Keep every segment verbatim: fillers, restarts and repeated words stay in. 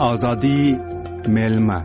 ازادي میلمه.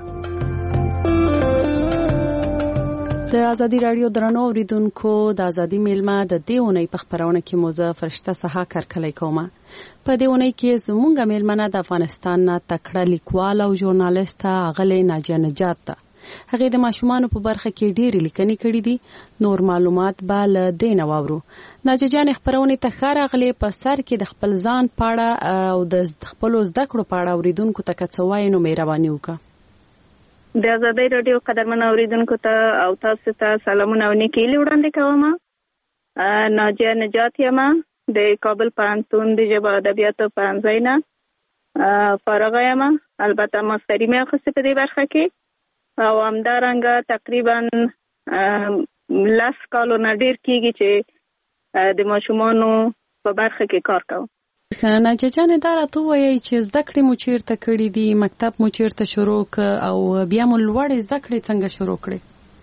د ازادي رادیو درنو اوریدونکو د ازادي میلمه د دې اونۍ په خبرونه کې موزه فرشته سها کارکلې کومه. په دې اونۍ کې زمونږ میلمنه د افغانستان نه تکړه لیکوال او ژورنالیست غلې ناجیه نجات ده. هغه د ماشومان په برخه کې ډېری لیکنې کړې دي. نور معلومات به له دې نه واورو. ناجیه جان خبرونه ته خره غلې په سر کې د خپل ځان پاړه او د خپل زده کړو پاړه اوریدونکو ته کڅوای نو مهرباني وکړه. د ازادي رادیو قدرمن اوریدونکو ته او تاسو ته سلامونه او نیکي وړاندې کوم. ناجیه نجات یم د کابل پوهنتون د ژبه ادبیاتو پوهنځي نه فارغ یم. البته ماستري مې اخیستې په دې برخه کې او همدارنګه تقریبا لس کالو نه ډېر کېږي چې د ماشومانو په برخه کې کار کوم. ناجیه جان دا راته وایي چې زده کړې مو چیرته کړې دي، مکتب مو چیرته شروع ک او بیا مو لوړې زده کړې څنګه شروع کړې؟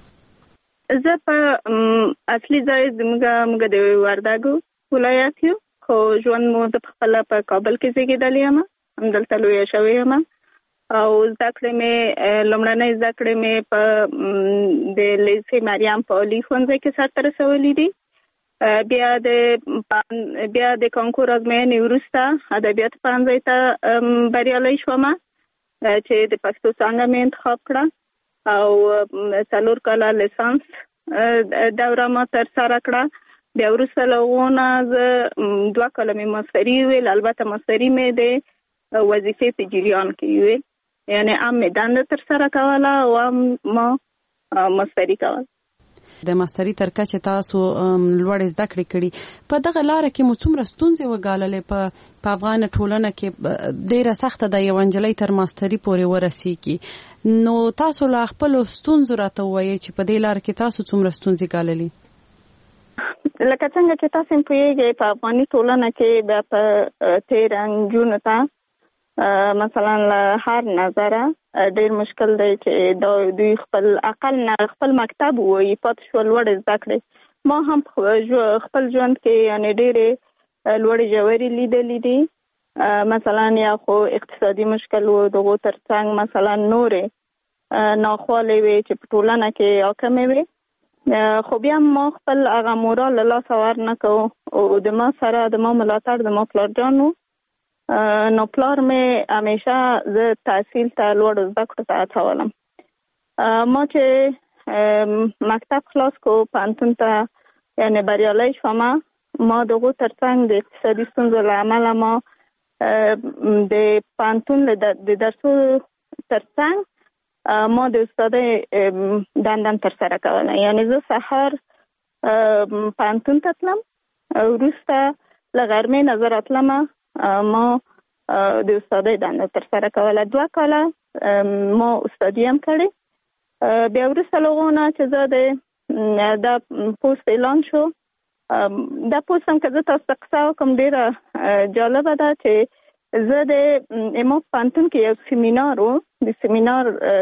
زه په اصلي ځای زموږ موږ د وردګو ولایت یو، خو ژوند مو د خپله په کابل کې زیږېدلې یم، همدلته لویه شوې یم او زده کړې مې لومړنۍ زده کړې مې په د لیسې مریم په عالي ښوونځي کې سرته رسولي دي. بیا د بیا د کانکور ازموینې وروسته ادبیاتو پوهنځي ته بریالۍ شوم چې د پښتو څانګه مې انتخاب کړه او څلور کاله لیسانس دوره ما ترسره کړه. بیا وروسته له هغو نه زه دوه کاله مې ماستري ویل، البته ماستري مې د وظیفې په جریان کې ویل، یعنې هم مې دنده ترسره کوله او هم ما ماستري کوله. د ماستري تر کچې تاسو لوړې زده کړې کړي. په دغه لاره کې مو څومره ستونزې وګاللې؟ په په افغان ټولنه کې ډېره سخته ده یو نجلۍ تر ماستري پورې ورسیږي. نو تاسو له خپلو ستونزو راته ووایئ چې په دې لاره کې تاسو څومره ستونزې ګاللې؟ لکه څنګه چې تاسو هم پوهېږئ په افغاني ټولنه کې بیا په تېره نجونو ته مثلا له هر نظره ډېر مشکل دی چې دوی خپل عقل نه خپل مکتب ووایي پاتې شوه لوړې زده کړې. ما هم خپل ژوند کې یعنې ډېرې لوړې ژورې لیدلې دي. مثلا یا خو اقتصادي مشکل و، دغو تر څنګ مثلا نورې ناخوالې وې چې په ټولنه کې حاکمې وې، خو بیا ما خپل هغه مورال له لاسه ور نه کوو او د ما سره د ما ملاتړ د ما پلارجان و. نو پلار مې همیشه زه تحصیل ته لوړو زده کړو ته هڅولم. ما چې مکتب خلاص کو پوهنتون ته یعنې بریالی شوم، ما د هغو تر څنګ د اقتصادي ستونزو له امله ما د پوهنتون د درسو تر څنګ ما د استادۍ دنده ترسره کوله. یعنې زه سهار پوهنتون ته تلم، وروسته له غرمې نه زه راتلم ما د استادۍ دنده ترسره کوله. دوه کاله ما استادي هم کړې. بیا وروسته له هغو نه چې زه د دا پوسټ اعلان شو، دا پوسټ هم که زه تاسو ته قصه وکړم ډېره جالبه ده چې زه د ما پوهنتون کې یو سیمینار و، د سیمینار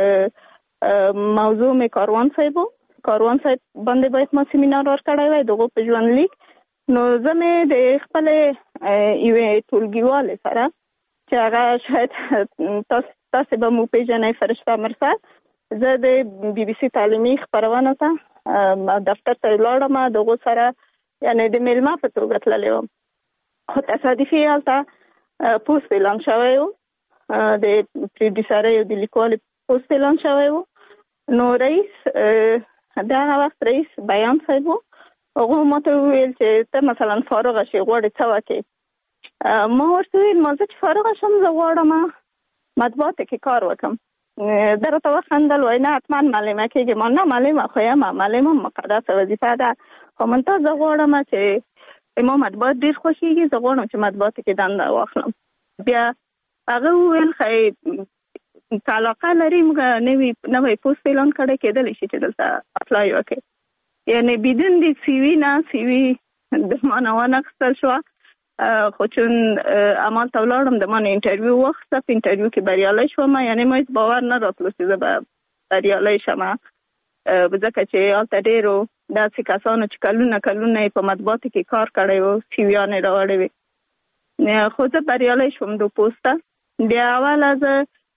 موضوع مې کاروان صاحب و، کاروان صاحب باندې باید ما سیمینار ورکړی وی دغو په ژوندلیک. نو زه مې د خپلې یوې ټولګیوالې سره چې هغه شاید تاسې به مو پېژنئ فرشته مرسد، زه د بي بي سي تعلیمي خپرونه ته دفتر ته ولاړم، د هغو سره یعنې د میلمه په توګه تللی وم. خو تصادفي هلته پوسټ اعلان شوی و، د پروډیوسرۍ او د لیکوالې پوسټ اعلان شوی و. نو رئیس د هغه وخت رئیس بیان صاحب و، هغه ما ته وویل چې ته مثلا فارغه شې غواړې څه وکړې؟ ما ورته وویل ما زه چې فارغه شم زه غواړم مطبوعاتو کې کار وکړم. ده راته وخندل، وایي نه حتما معلمه کېږې. ما نه معلمه خو یم، معلم هم مقدسه وظیفه ده، خو منتها زه غواړم چې ما مطبوعات ډېر خوښېږي، زه غواړم چې مطبوعاتو کې دنده واخلم. بیا هغه وویل ښایي که علاقه لري موږ نوی نوی پوسټ اعلان کړی کېدلی شي چې دلته اپلای وکړئ. یعنې بدون د سی وي نه سی وي د ما نه وانخیستل شوه، خو چون همالته ولاړم د ما نه انټرویو واخیسته، په انټرویو کې بریالی شوم. یعنې ما هېڅ باور نه راتلو چې زه به بریالی شم، ځکه چې هلته ډېرو داسې کسانو چې کلونه کلونه یې په مطبوعاتو کې کار کړی و سی ویانې راوړې وې، خو زه بریالی شوم دو پوسټه. بیا اوله زه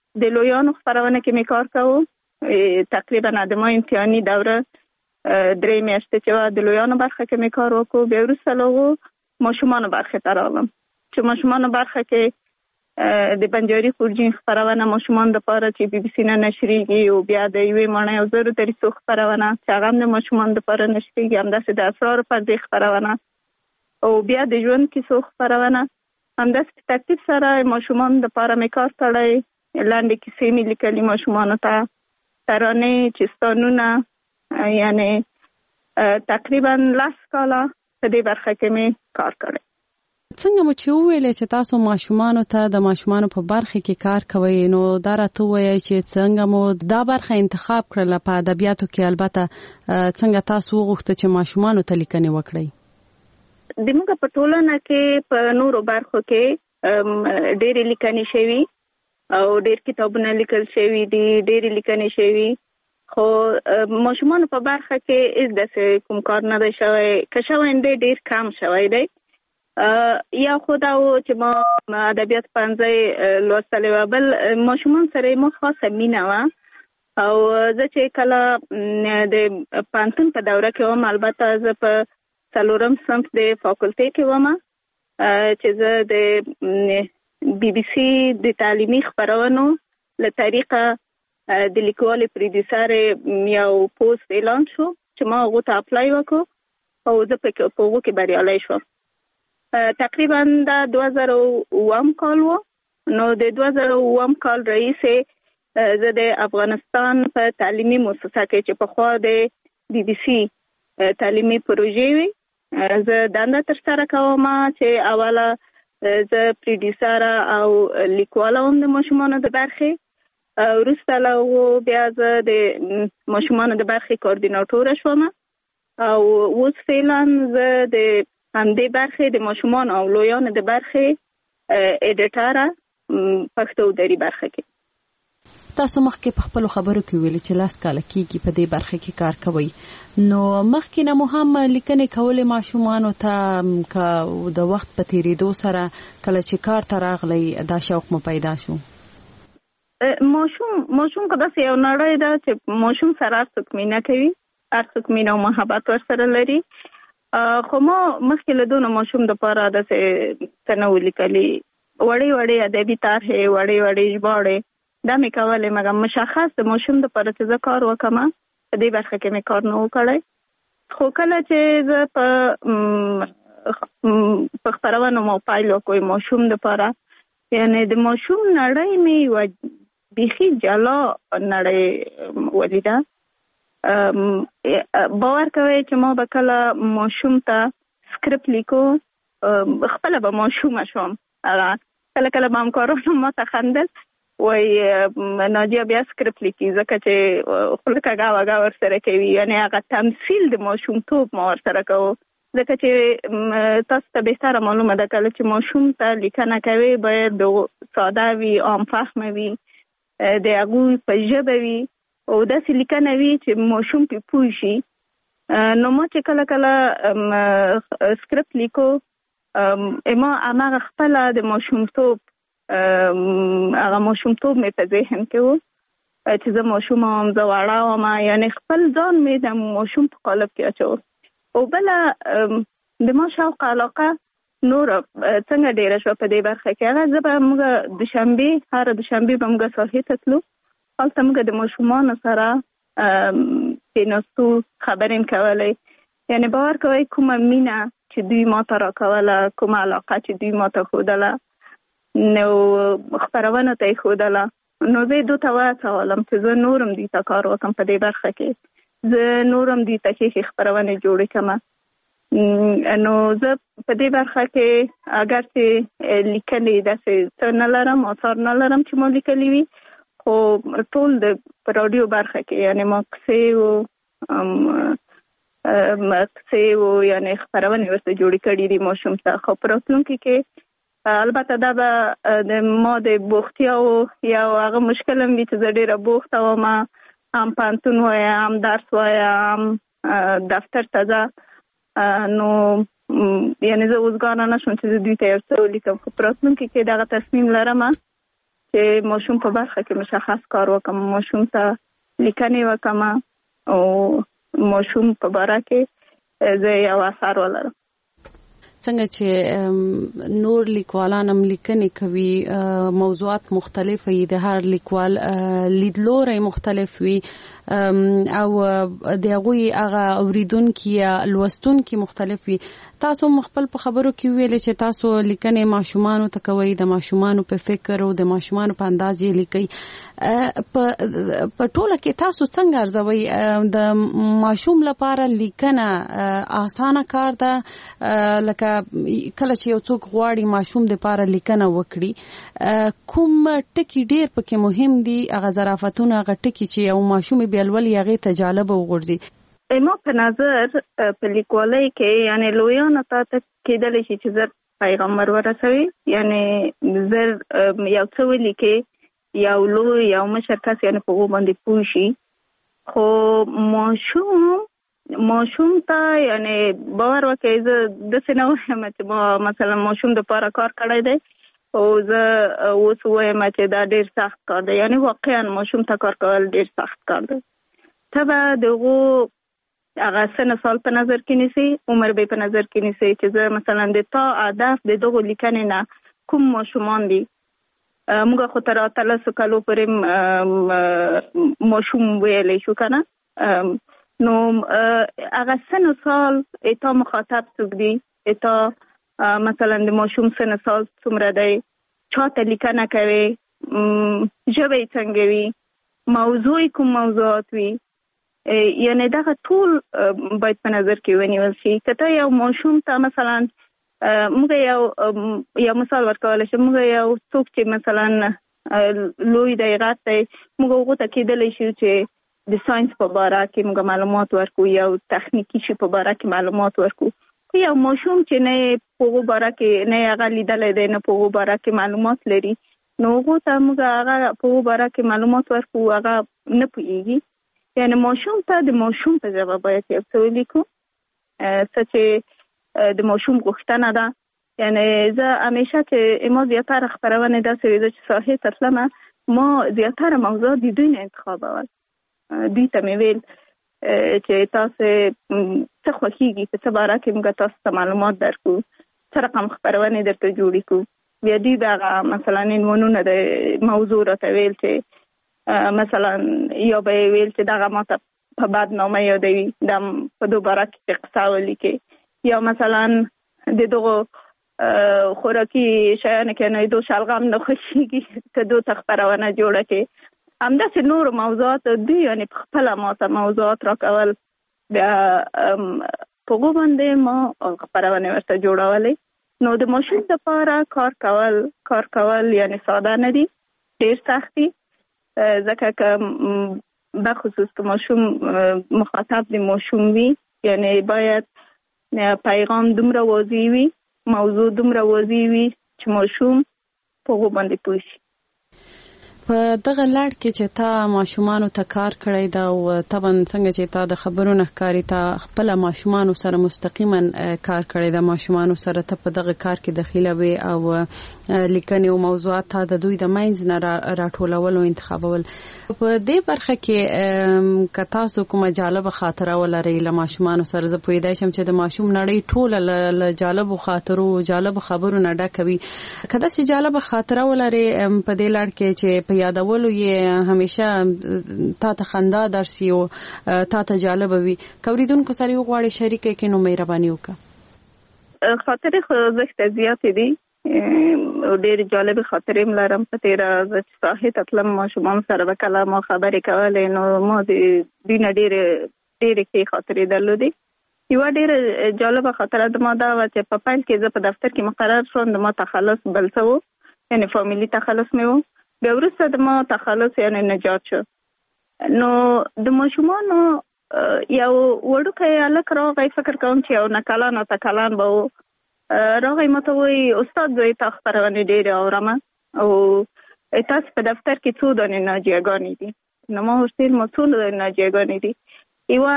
د لویانو خپرونه کې مې کار کوو. تقریبا د ما امتحاني دوره درې میاشتې چې د لویانو برخه کې مې کار وکړو. بیا وروسته له هغو ماشومانو برخه ته راغلم چې ماشومانو برخه کې د بنجاري خورجین خپرونه ماشومان دپاره چې بي بي سي نه نشریږي، او بیا د یوې ماڼۍ او زرو دریڅو خپرونه چې هغه هم د ماشومانو دپاره نشریږي، همداسې د اسرارو پردې خپرونه، او بیا د ژوند کیسو خپرونه. همداسې په ترتیب سره ماشومانو دپاره مې کار کړی. لنډې کیسې مې لیکلي ماشومانو ته، ترانې، چستانونه، یعنې تقریبا لس کاله په دې برخه کې مې کار کړی. څنګه مو چې وویلې چې تاسو ماشومانو ته د ماشومانو په برخه کې کار کوئ، نو دا راته ووایئ چې څنګه مو دا برخه انتخاب کړله په ادبیاتو کې؟ البته څنګه تاسو وغوښته چې ماشومانو ته لیکنې وکړئ؟ د موږ په ټولنه کې په نورو برخو کې ډېرې لیکنې شوي او ډېر کتابونه لیکل شوي دي، ډېرې لیکنې شوي، خو ماشومانو په برخه کې هیڅ داسې کوم کار نه دی شوی. که شوی دی ډېر کم شوی دی. یا خو دا و چې ما ادبیات پوهنځی لوستلی وه، بل ماشومان سره ما خاصه مینه وه، او زه چې کله د پوهنتون په دوره کې وم، البته زه په څلورم صنف د فاکولټۍ کې وم، چې زه د بي بي سي د تعلیمي خپرونو له طریقه د لیکوالې پروډیوسر یو پوسټ اعلان شو چې ما هغو ته اپلای وکړو، او زه په هغو کې بریالی شوم. تقریبا دا دوه زره اووم کال و. نو د دوه زره اووم کال رئیسې زه د افغانستان په تعلیمي مؤسسه کې چې پخوا د بي بي سي تعلیمي پروژې وي، زه دنده ترسره کوم چې اوله زه پروډیوسر او لیکواله وم د ماشومانو د برخې. وروسته له هغو بیا زه د ماشومانو د برخې کوارډیناټوره شوم، او اوس فعلا زه د همدې برخې د ماشومانو او لویانو د برخې اډیټره پښتو دري برخه کې. تاسو مخکې په خپلو خبرو کې ویلي چې لاس کاله کېږي په دې برخه کې کار کوئ، نو مخکې نه مو هم لیکنې کولې ماشومانو ته؟ که د وخت په تېرېدو سره کله چې کار ته راغلی دا شوق مو پیدا شو؟ ماشوم ماشوم که داسې یو نړۍ ده چې ماشوم سره هر څوک مینه کوي، هر څوک مینه او محبت ورسره لري. خو ما مخکې له دونه ماشوم دپاره داسې څه نه و لیکلي. وړې وړې ادبي طرحې، وړې وړې ژباړې دا مې کولې، مګر مشخص د ماشوم دپاره چې زه کار وکړم په دې برخه کې مې کار نه و کړی. خو کله چې زه په په خپرونو مو پیل وکړو ماشوم دپاره، یعنې د ماشوم نړۍ مې یوه بیخي جلا نړۍ ولیده. باور کوئ چې ما به کله ماشوم ته سکرپټ لیکو، خپله به ماشومه شوم، کله کله به همکارانو ما ته خندل، وایي ناجیه بیا سکرپټ لیکي، ځکه چې خوله کږه وږه ورسره کوي. یعنې هغه تمثیل د ماشومتوب ما ورسره کوو، ځکه چې تاسو ته بهتره معلومه ده کله چې ماشوم ته لیکنه کوي باید ساده وي، عام فهمه وي، د هغوی په ژبه وي، او داسې لیکنه وي چې ماشوم پې پوه شي. نو ما چې کله کله سکرپټ لیکو، ما هماغه خپله د ماشومتوب هغه ماشومتوب مې په ذهن کې و چې زه ماشوم وم، زه وړه وم، یعنې خپل ځان مې د ماشوم په قالب کې اچو. او بله د ما شوق علاقه نوره څنګه ډېره شوه په دې برخه کې، هغه زه به موږ دوشنبې هره دوشنبې به موږ ساحې ته تلو، هلته موږ د ماشومانو سره کېناستو، خبرې م کولی. یعنې باور کوئ کومه مینه چې دوی ما ته راکوله، کومه علاقه چې دوی ما ته ښودله، نو خپرونو ته یې ښودله، نو زه یې دوی ته وهڅولم چې زه نور هم دوی ته کار وکړم په دې برخه کې، زه نور هم دوی ته ښې ښې خپرونې جوړې کړم. نو زه په دې برخه کې اگر چې لیکنې داسې څه نه لرم، آثار نه لرم چې ما لیکلي وي، خو ټول د په راډیو برخه کې یعنې ما کیسې و کیسې و یعنې خپرونې ورته جوړې کړي دي ماشوم ته. خو په راتلونکي کې البته دا به د ما د بوختیاو یا هغه مشکل هم وي چې زه ډېره بوخته وم، هم پوهنتون وایم، هم درس وایم، هم دفتر ته ځه، نو یعنې زه اوس ګانه نه شم چې زه دوی ته یو څه ولیکم. خو په راتلونکي کې دغه تصمیم لرم چې ماشوم په برخه کې مشخص کار وکم، ماشوم ته لیکنې وکم او ماشوم په باره کې زه یو اثر ولرم. څنګه چې نور لیکوالان هم لیکنې کوي، موضوعات مختلف وي، د هر لیکوال لیدلوري مختلف وي او د هغوی هغه اوریدونکي یا لوستونکي مختلف وي. تاسو خپل په خبرو کې ویل چې تاسو لیکنې ماشومانو ته کوي، د ماشومانو په فکر او د ماشومانو په انداز یې لیکي. په ټوله کې تاسو څنګه ارزوي د ماشوم لپاره لیکنه آسانه کار ده؟ لکه کله چې یو څوک غواړي ماشوم د لپاره لیکنه وکړي، کوم ټکي ډیر پکې مهم دي؟ هغه ظرافتونه، هغه ټکي چې یو ماشوم بیلول هغه ته جالب وګرځي. ما په نظر په لیکوالۍ کې یعنی لویانو ته کېدلی شي چې زر پیغام ورسوي، یعنی زر یو څه ولیکي، یو لوی یو مشر کس یعنی په هغو باندې پوه شي. خو ماشوم ماشوم ته یعنی باور وکړئ، زه داسې نه وایم چې ما مثلا ماشوم دپاره کار کړی دی او زه اوس وایم چې دا ډېر سخت کار دی. یعنی واقعا ماشوم ته کار کول ډېر سخت کار دی. ته به دغو هغه سن سال په نظر کې نیسي، عمر به په نظر کې نیسي چې زه مثلا د تا هدف د دغو لیکنې نه کوم ماشومان دي. موږ خو تر اتلسو کالو پورې ماشوم ویلی شو که نه، نو هغه سن سال اتا مخاطب څوک دي، اتا مثلا د ماشوم سن سال څومره دی، چاته لیکنه کوي، ژبه یې څنګه وي، موضوع کوم موضوعات وي، یعنی دغه ټول باید په نظر کې ونیول شي. که ته یو ماشوم ته مثلا موږ یو یو مثال ورکولی شو، موږ یو څوک چې مثلا لوی دی غټ دی، موږ هغو ته کېدلی شو چې د ساینس په باره کې موږ معلومات ورکو، یو تخنیکي شي په باره کې معلومات ورکو. یو ماشوم چې نه په هغو باره کې نه هغه لیدلی دی، نه په هغو باره کې معلومات لري، نو هغو ته موږ هغه په هغو باره کې معلومات ورکو، هغه نه پوهېږي. یعنی ماشوم ته د ماشوم په ژبه باید یو څه ولیکو، څه چې د ماشوم غوښتنه ده. یعنی زه همیشه چې ما زیاتره خپرونې داسې وي، زه چې ساحې ته تلمه ما زیاتره موضوعات د دوی نه انتخابول. دوی ته مې ویل چې تاسو څه خوښېږي، په څه باره کې موږ تاسو ته معلومات درکو، څه رقم خپرونې درته جوړې کړو. بیا دوی دغه مثلا عنوانونه د موضوع راته ویل چې مثلا یا به ویل چې دغه ما ته په بدنامه یادوي، د په دو باره کې قصه ولیکي، یا مثلا د دغو خوراکي شیانو کې نه دو شلغم نه خوښېږي که دو ته خپرونه جوړه کړي. همداسې نور موضوعات دوی یعنی په خپله ما ته موضوعات راکول، بیا په هغو باندې ما خپرونې ورته جوړولې. نو د ماشوم دپاره کار کول کار کول یعنی ساده نه دي، ډېر سخت دي. ځکه که بخصوص که ماشوم مخاطب د ماشوم وي، یعنی باید پیغام دومره واضح وي، موضوع دومره واضح وي چې ماشوم په هغو باندې پوه شي. په دغه لړ کې چې تا ماشومانو ته کار کړی دا او طبعا څنګه چې تا د خبرونو ښکاري تا خپل ماشومانو سره مستقیما کار کړی دا ماشومانو سره ته په دغه کار کې دخیله وي او لیکنې او موضوعات تا د دوی د منځ نه راټولول او انتخابول. په دې برخه کې که تاسو کومه جالبه خاطره ولرئ له ماشومانو سره، زه پوهېدای شم چې د ماشوم نړۍ ټوله له جالبو خاطرو جالبو خبرو نه ډکه وي. که داسې جالبه خاطره ولرئ په دې لړ کې چې په یادولو یې همیشه تا ته خندا درسي او تا ته جالبه وي، که اورېدونکو سره یې وغواړئ شریکه کړئ نو مهرباني وکړه. خاطرې خو زښته زیاتې دي، ډېرې جالبې خاطرې م لرم. په تېره زه چې ساحې ته تلم ماشومانو سره به کله ما خبرې کولې، نو ما د دوی نه ډېرې ډېرې ښې خاطرې درلودې. یوه ډېره جالبه خاطره د ما دا وه چې په پیل کې زه په دفتر کې مقرر شوم، د ما تخلص بل څه و، یعنې فامیلي تخلص مې و. بیا وروسته د ما تخلص یعنی نجات شو. نو د ماشومانو یو وړوکی هلک راغی، فکر کوم چې یو نه کلن اته کلن به و، راغی ما ته وایي استاد زه تا خپرونې ډېرې اورم او تاسو په دفتر کې څو دانې ناجیهګانې دي. نو ما ورته ویل ما څو ناجیهګانې دي؟ یوه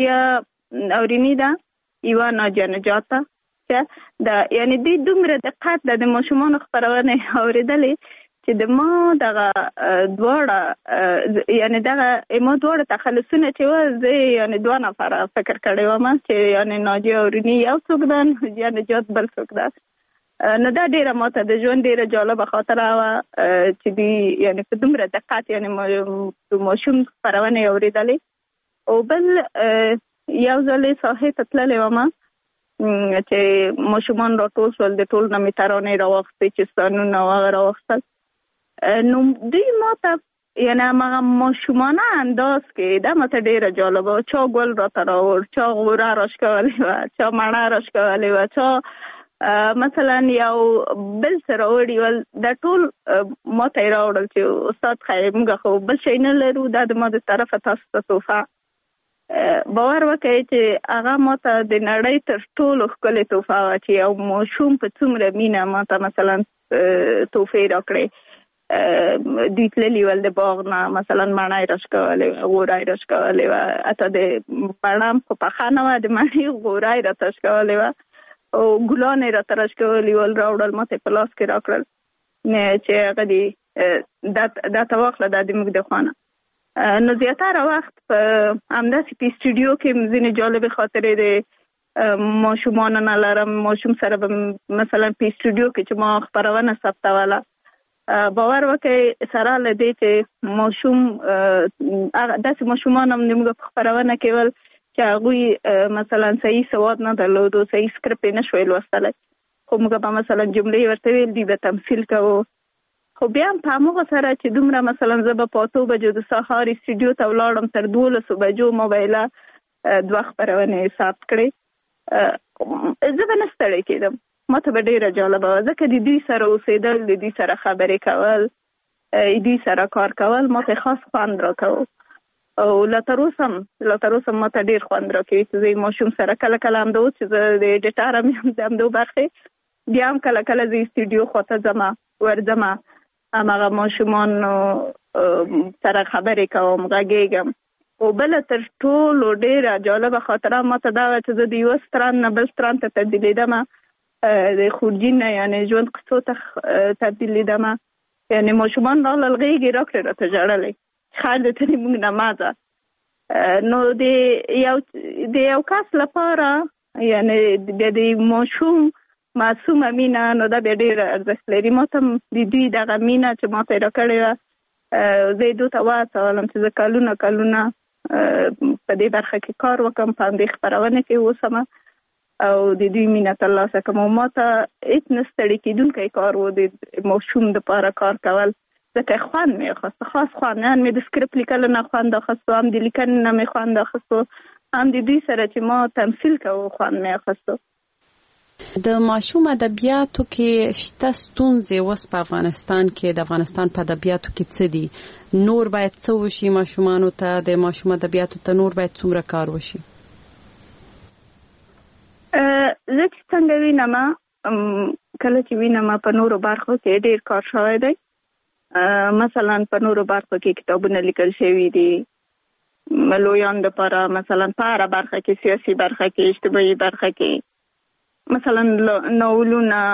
ناجیه اوریني ده، یوه ناجیه نجات ده. چې د یعنې دوی دومره دقت ده د ماشومانو خپرونې اورېدلې چې د ما دغه دواړه یعنی دغه ما دواړه تخلصونه چې و زه یعنی دوه نفره فکر کړی وم چې یعنی ناجیه اوریني یو څوک ده یا نجات بل څوک ده. نو دا ډېره ماته د ژوند ډېره جالبه خاطره وه چې دوی یعنی په دومره دقت یعنی ماشوم خپرونې اورېدلې. او بل یو ځل یې ساحې ته تللې وم چې ماشومان راټول شول، د ټول نه مې ترانې راواخیستې چې ستانونه هغه راواخیستل. نو دوی ماته یعنی هماغه ماشومانه انداز کې دا ماته ډېره جالبه وه. چا ګل راته راوړ، چا غوره راښکولې وه، چا مڼه راښکولې وه، چا مثلا یو بل څه راوړي ول. دا ټول ماته یې راوړل چې استاد خیر موږ خو بل شی نه لرو، دا د ما د طرفه تاسو ته تحفه. باور وکړئ چې هغه ماته د نړۍ تر ټولو ښکلې تحفه وه چې یو ماشوم په څومره مینه ماته مثلا تحفې راکړې. دوی تللي ول د باغ نه مثلا مڼه یې راښکولې وه، غوره یې راښکولې وه، حتی د مڼه خو پخه نه وه، د مڼې غوره یې راته راښکولې وه او ګلان یې راته راښکولي ول، راوړل ماته په لاس کې راکړل چې هغه دې دا ته واخله، دا د موږ د خوا نه. نو زیاتره وخت په همداسې په سټوډیو کې ځینې جالبې خاطرې د ماشومانو نه لرم. ماشوم سره به مثلا په سټوډیو کې چې ما خپرونه ثبتوله، باور وکړئ سره له دې چې ماشوم داسې ماشومان هم موږ په خپرونه کې ول چې هغوی مثلا صحیح سواد نه درلودو، صحیح سکرپ یې نه شوی لوستلی، خو موږ به مثلا جملې ورته ویل، دوی به تمثیل کوو. خو بیا هم په هماغه سره چې دومره مثلا زه به په اتو بجو د سهار سټوډیو ته ولاړم، تر دولسو بجو ما به یې دوه خپرونې ثبت کړې، زه به نه ستړی کېدم. ماته به ډېره جالبه وه ځکه د دوی سره اوسېدل، د دوی سره خبرې کول، دوی سره کار کول ماته خاص خوند راکوه. او لا تر اوسه هم لا تر اوسه هم ماته ډېر خوند راکوي چې زه ماشوم سره کله کله همدا اوس چې زه د ایډیټر هم یم د همدو برخې، بیا هم کله کله زه سټوډیو خواته ځمه، ورځمه، هماغه ماشومانو سره خبرې کوم، غږېږم. او بله تر ټولو ډېره جالبه خاطره ماته دا وه چې زه د یوه ستران نه بل ستران ته تبدیلېدمه، د خورجین نه یعنی ژوند قصو ته تبدیلېدمه. یعنی ماشومان راغلل غېږ یې راکړې راته ژړلی، خیر دې ته دې موږ نه مه ځه. نو د یو د یو کس لپاره یعنی بیا د ماشوم معصومه مینه نو دا بیا ډېره ارزښت لري. ما ته هم د دوی دغه مینه چې ما ته یې راکړې وه، زه یې دوی ته وهڅولم چې زه کلونه کلونه په دې برخه کې کار وکړم، په همدې خپرونه کې اوسم او د دوی مینه ترلاسه کړم. او ما ته هېڅ نه ستړي کېدونکی کار و د ماشوم دپاره کار کول، ځکه خوند مې اخیسته، خاص خوند. هم مې د سکرپ لیکلو نه خوند اخیستو، هم د لیکنې نه مې خوند اخیستو، هم د دوی سره چې ما تمثیل کوو خوند مې اخیستو. د ماشوم ادبیاتو کې شته ستونزې اوس په افغانستان کې، د افغانستان په ادبیاتو کې څه دي؟ نور باید څه وشي ماشومانو ته؟ د ماشوم ادبیاتو ته نور باید څومره کار وشي؟ زه چې څنګه وینم، کله چې وینم په نورو برخو کې ډېر کار شوی دی. مثلا په نورو برخو کې کتابونه لیکل شوي دي لویان دپاره، مثلا په هره برخه کې، سیاسي برخه کې، اجتماعي برخه کې، مثلا ناولونه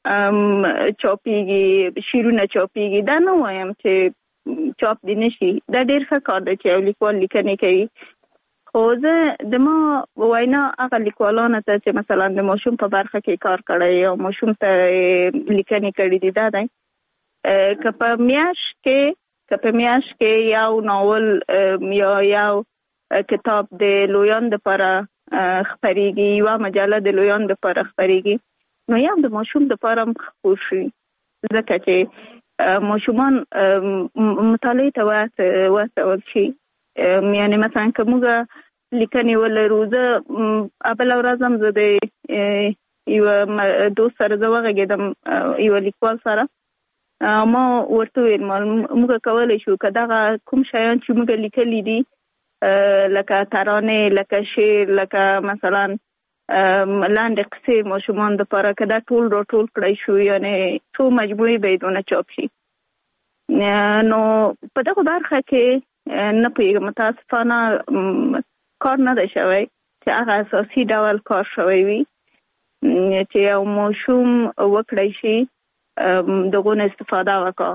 چاپېږي، شعرونه چاپېږي. دا نه وایم چې چاپ دې نه شي، دا ډېر ښه کار دی چې یو لیکوال لیکنې کوي. خو زه د ما وینا هغه لیکوالانو ته چې مثلا د ماشوم په برخه کې کار کړی او ماشوم ته لیکنې کړي دي، دا دی که په میاشت کې که په میاشت کې یو ناول یا یو کتاب د لویان دپاره خپرېږي، یوه مجله د لویان دپاره خپرېږي، نو یو د ماشوم دپاره هم خپور شي، ځکه چې ماشومان مطالعې ته وهڅول شي. یعنی مثلا که موږ لیکنې ولرو، زه بله ورځ هم زه د یوه دوست سره زه وغږېدم، یوه لیکوال سره، ما ورته ویل موږ کولی شو که دغه کوم شیان چې موږ لیکلي دي لکه ترانې، لکه شعر، لکه مثلا لاندې قصې ماشومان دپاره، که دا ټول راټول کړی شو، یعنی څو مجموعې به یې دونه چاپ شي. نو په دغه برخه کې نه پوهېږم، متاسفانه کار نه دی شوی چې هغه اساسي ډول کار شوی وي چې یو ماشوم وکړی شي دغونه استفاده وکړه.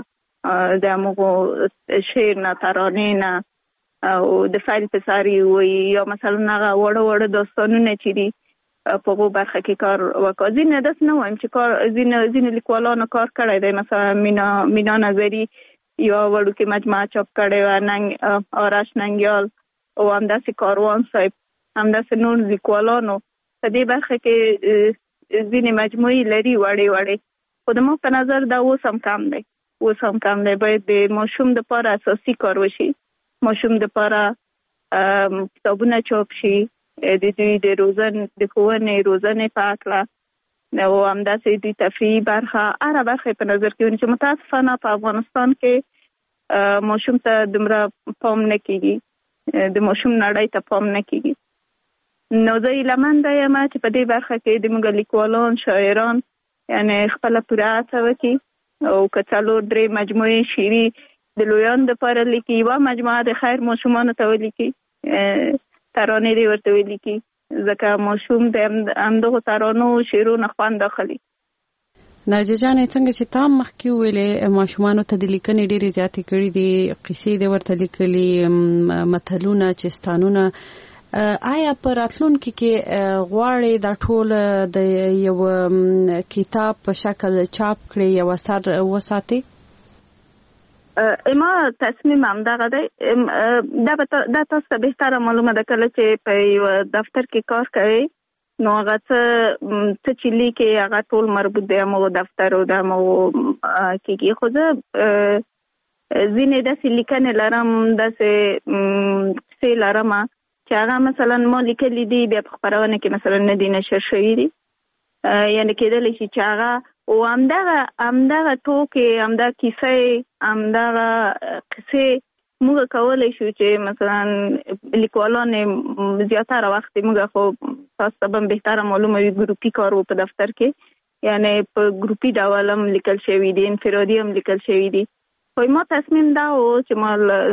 د موږ شعر نه ترانې نه او د فایل پساري وي یا مثلا هغه وړه وړه داستانونه چې دي په هغو برخه کې کار وکړ. ځینې داسې نه وایم چې کار ځینې ځینې لیکوالانو کار کړی دی، مثلا مینا مینا نظري یا وړوکې مجموعه چاپ کړې وه، ننګ آرش ننګیال او همداسې کاروان صاحب، همداسې نور لیکوالانو په دې برخه کې ځینې مجموعې لري وړې وړې، خو د ما په نظر دا اوس هم کم دی اوس هم کم دی. باید د ماشوم دپاره اساسي کار وشي، ماشوم دپاره کتابونه چاپ شي، د دوی د روزن د ښوونې روزنې په هکله او همداسې د تفریحي برخه هره برخه په نظر کې ونیسي. متاسفانه په افغانستان کې ماشوم ته دومره پام نه کېږي، د ماشوم نړۍ ته پام نه کېږي. نو زه هیلهمنده یم چې په دې برخه کې د موږ لیکوالان شاعران یعنې خپله پوره هڅه وکړي او که څلور درې مجموعې شعري د لویانو دپاره لیکي، یوه مجموعه د خیر ماشومانو ته ولیکي، ترانې دې ورته ولیکي، ځکه ماشوم د همدغو ترانو شعرونو خوند اخلي. ناجیه جانې څنګه چې تا مخکې وویلې ماشومانو ته د لیکنې ډېرې زیاتې کړي دي، قصې دې ورته لیکلي، متلونه، چستانونه، آیا په راتلونکي کې غواړې دا ټول د یو کتاب په شکل چاپ کړې، یو اثر وساتې؟ ما تصمیم همدغه دی. دا تاسو ته بهتره معلومه ده کله چې په یو دفتر کې کار کوئ نو هغه څه چې لیکي هغه ټول مربوط دی همغو دفتر او د همغو کېږي. خو زه ځینې داسې لیکنې لرم، داسې کیسې لرم چې هغه مثلا ما لیکلي دي بیا په خپرونه کې مثلا نه دي نشر شوي دي، یعنې کېدلی شي چې هغه او همدغه همدغه ټوکې، همدغه کیسې، همدغه قصې موږ کولی شو چې مثلا لیکوالان زیاتره وخت موږ خو تاسو ته به بهتره معلومه وي ګروپي کار و په دفتر کې، یعنې په ګروپي ډول هم لیکل شوي دي، انفرادي هم لیکل شوي دي. خو ما تصمیم دا و چې ما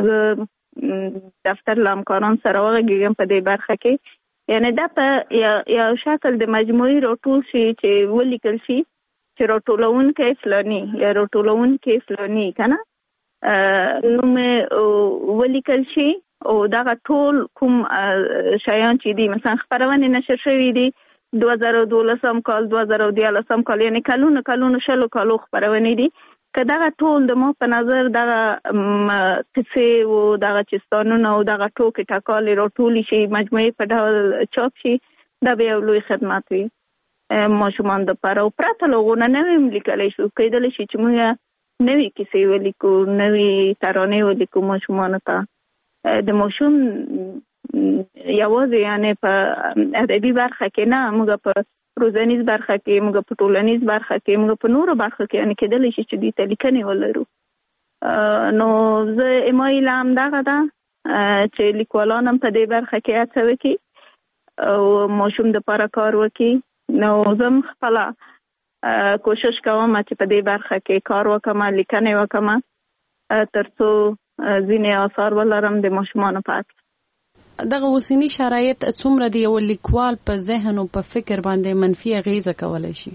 دفتر له همکاران سره وغږېږم په دې برخه کې، یعنې دا په یو شکل د مجموعي راټول شي چې ولیکل شي چې راټولونکی فلاني یا راټولونکی فلاني که نه نوم ولیکل شي او دغه ټول کوم شیان چې دي مثلا خپرونې نشر شوي دي دوه زره دولسم کال، دوه زره دیارلسم کال، یعنې کلونو کلونو شلو کالو خپرونې دي، که دغه ټول د ما په نظر دغه قصې او دغه چستانونه او دغه ټوکې ټکالې راټولې شي، مجموعې په ډول چاپ شي، دا به یو لوی خدمت وي ماشومان دپاره. او پرته له هغو نه نوی هم لیکلی شو، کیدلی شي چې موږ نوې کیسې ولیکو، نوې ترانې ولیکو ماشومانو ته. د ماشوم یوازې یعنې په ادبي برخه کې نه، موږ په روزنیز برخه کې، موږ په ټولنیز برخه کې، موږ په نورو برخه کې یعنې کیدلی شي چې دوی ته لیکنې ولرو. نو زه ما هیله همدغه ده چې لیکوالان هم په دې برخه کې هڅه وکړي او ماشوم دپاره کار وکړي. نو زه هم خپله کوشش کوم چې په دې برخه کې کار وکړم، لیکنې وکړم، تر څو ځینې آثار ولرم د ماشومانو په اړه. دغه اوسني شرایط څومره د یو لیکوال په ذهن او په فکر باندې منفي اغیزه کولی شي؟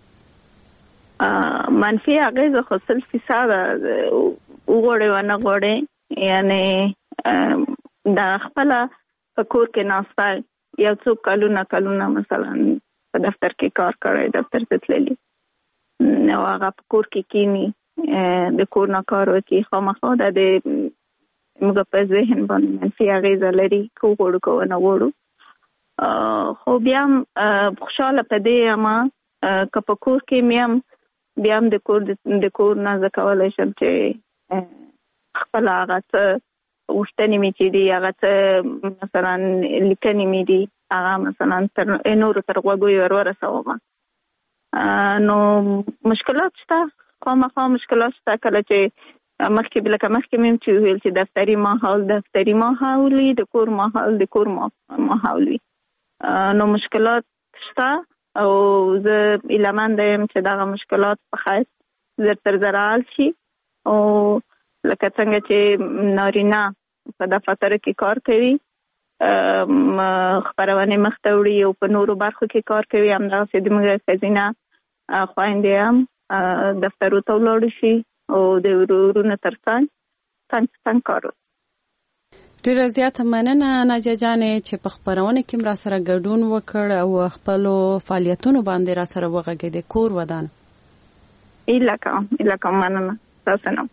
منفي اغیزه خو سل فیصده وغواړې ونه غواړې، یعنې د خپله په کور کې ناسته یو څو کلونه کلونه مثلا په دفتر کې کار کړی، دفتر ته تللي، نو هغه په کور کې کینی د کور نه کار وکړي، خامخا دا د موږ په ذهن باندې منفي اغیزه لري، که وغواړو که ونه غواړو. خو بیا هم خوشحاله په دې یم که په کور کې مې هم بیا هم د کور د کور نه زه کولی شم چې خپله هغه څه غوښتنې مې چې دي، هغه څه مثلا لیکنې مې دي، هغه مثلا نورو تر غوږو ور ورسوم. نو مشکلات شته، خامخا مشکلات شته، کله چې مخکې لکه مخکې مې چې ویل چې دفتري ماحول دفتري ماحول وي، د کور ماحول د کور ماحول وي، نو مشکلات شته او زه هیلهمنده یم چې دغه مشکلات په خیر زر تر زره حل شي. او لکه څنګه چې نارینه په دفتر کې کار کوي، خپرونې مخته وړي او په نورو برخو کې کار کوي، همدغسې زموږ ښځینه خویندې هم دفترو ته ولاړې شي او د ورورونو ترڅنګ څنګه څنګه کارو. ډیره زیاته مننه ناجیه جانې چې په خبرونه کې را سره ګډون وکړ او خپل فعالیتونو باندې را سره وغږېدې. کور ودان ایله کوم ایله کوم مننه تاسو نه.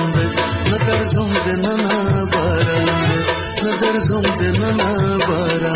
نظر زم د ننا باران نظر زم د ننا باران